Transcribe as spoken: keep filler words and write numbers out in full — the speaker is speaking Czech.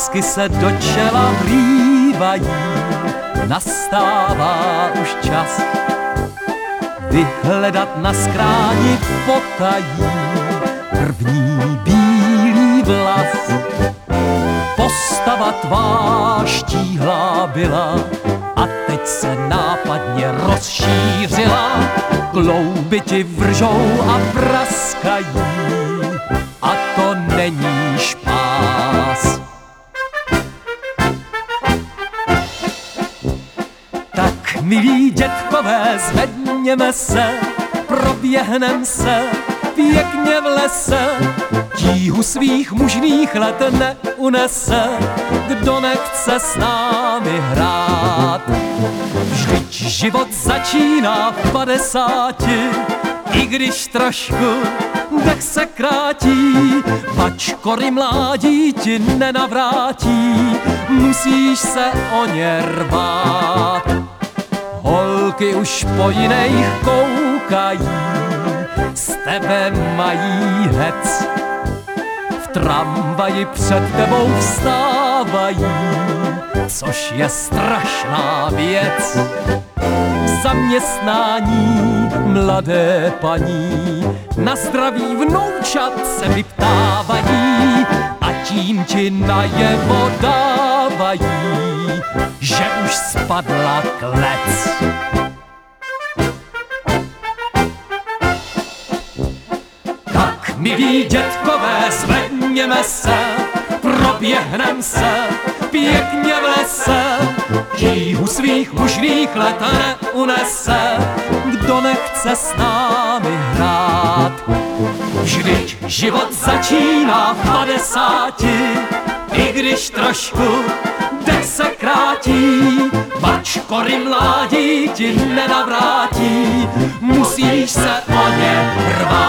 Lásky se do čela vrývají, nastává už čas vyhledat na skráni potají první bílý vlas. Postava tvá štíhlá byla a teď se nápadně rozšířila. Klouby ti vržou a praskají a to není špás. Tak milí dětkové, zvedněme se, proběhnem se pěkně v lese. Tíhu svých mužných let neunese, kdo nechce s námi hrát. Vždyť život začíná v padesáti, i když trošku dech se krátí. Pač kory mládí ti nenavrátí, musíš se o ně rvát. Holky už po jiných koukají, z tebe mají hec. V tramvaji před tebou vstávají, což je strašná věc. Zaměstnání mladé paní na zdraví vnoučat se vyptávají a tím ti najevo dávají, že už spadla klec. Tak milí dětkové, zvedněme se, proběhnem se pěkně v lese. Tíhu svých mužných let neunese, kdo nechce s námi hrát. Vždyť život začíná v padesáti, i když trošku dech se krátí. Bač kory mládí ti nenavrátí, musíš se o ně rvát.